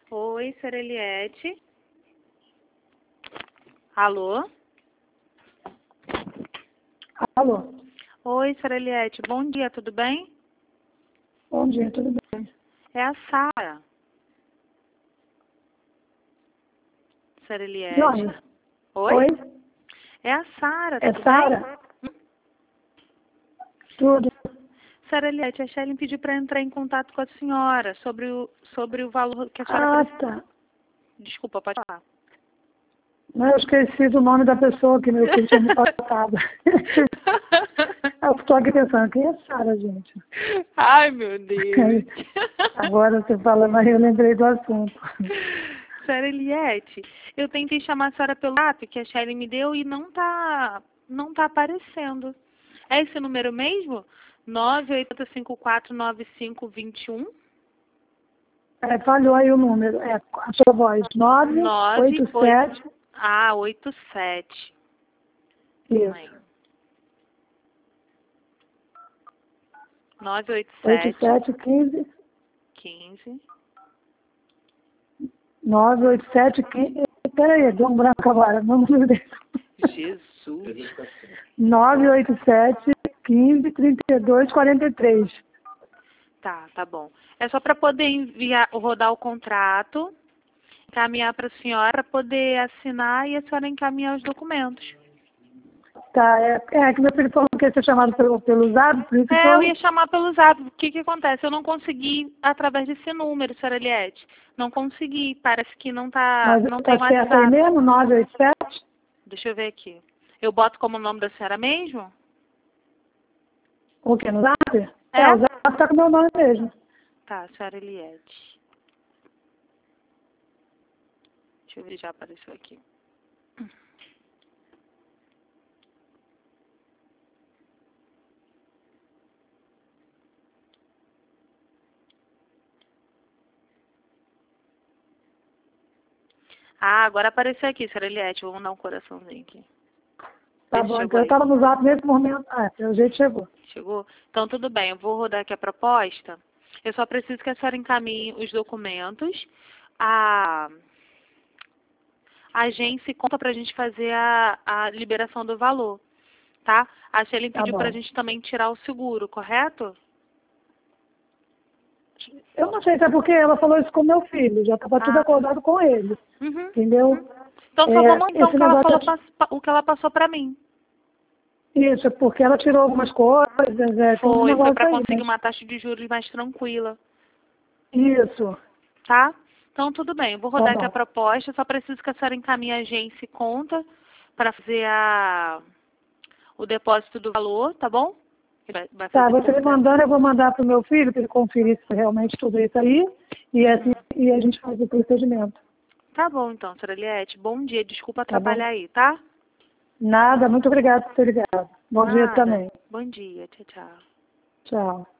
Oi, senhora Eliette. Alô? Alô? Oi, senhora Eliette. Bom dia, tudo bem? Bom dia, tudo bem? É a Sara. Senhora Eliette. Joia. Oi? Oi? É a Sara, É tudo Sara? bem? Tudo. Senhora Eliette, a Shelly pediu para entrar em contato com a senhora sobre o valor que a senhora Ah, precisa. tá. Desculpa, pode falar. Não, eu esqueci do nome da pessoa que meu filho tinha me passado. Eu estou aqui pensando, quem é Sara, gente? Ai, meu Deus. Agora você falando aí, eu lembrei do assunto. Senhora Eliette, eu tentei chamar a senhora pelo WhatsApp que a Shelly me deu e não tá aparecendo. É esse número mesmo? 980549521? Falhou aí o número. A sua voz. 987. 87. Isso. 987 8715. 15. 98715. Peraí, deu um branco agora. Vamos ver. Jesus. 987 15 32 43. Tá bom. É só para poder rodar o contrato, encaminhar para a senhora, para poder assinar e a senhora encaminhar os documentos. Tá, que meu filho falou que ia ser chamado pelo Zap, por isso que Eu ia chamar pelo Zap. O que acontece? Eu não consegui através desse número, senhora Eliette. Não consegui. Parece que não Mas tem tá certo aí WhatsApp. mesmo, 987? Deixa eu ver aqui. Eu boto como nome da senhora mesmo? O quê, no Zap? É? O Zap tá com o meu nome mesmo. Tá, senhora Eliette. Deixa eu ver se já apareceu aqui. Ah, agora apareceu aqui, senhora Eliette. Vou mandar um coraçãozinho aqui. Tá Ele bom, chegou então eu aí. tava no Zap nesse momento. Pelo jeito chegou. Chegou? Então, tudo bem. Eu vou rodar aqui a proposta. Eu só preciso que a senhora encaminhe os documentos. A agência conta para a gente fazer a liberação do valor, tá? A Shelly Tá pediu para a bom. gente também tirar o seguro, correto? Eu não sei se é porque ela falou isso com meu filho, já tava tudo Ah, tá. acordado com ele, Uhum. entendeu? Então, só vamos então Esse negócio o que ela passou para mim. Isso, é porque ela tirou algumas coisas, tem um Foi negócio para aí, conseguir né? uma taxa de juros mais tranquila, Isso, tá? Então, tudo bem. Eu vou tá rodar aqui a bom. proposta. Só preciso que a senhora encaminhe a agência e conta para fazer o depósito do valor, tá bom? Vai Tá, fazer você por me mandando, eu vou mandar pro meu filho para ele conferir se realmente tudo isso aí, Uhum. e a gente faz o procedimento, Tá bom, então, senhora Eliette. Bom dia. Desculpa tá bom? atrapalhar aí, tá? Nada, muito obrigada por ter ligado. Bom dia Nada. também. Bom dia. Tchau, tchau. Tchau.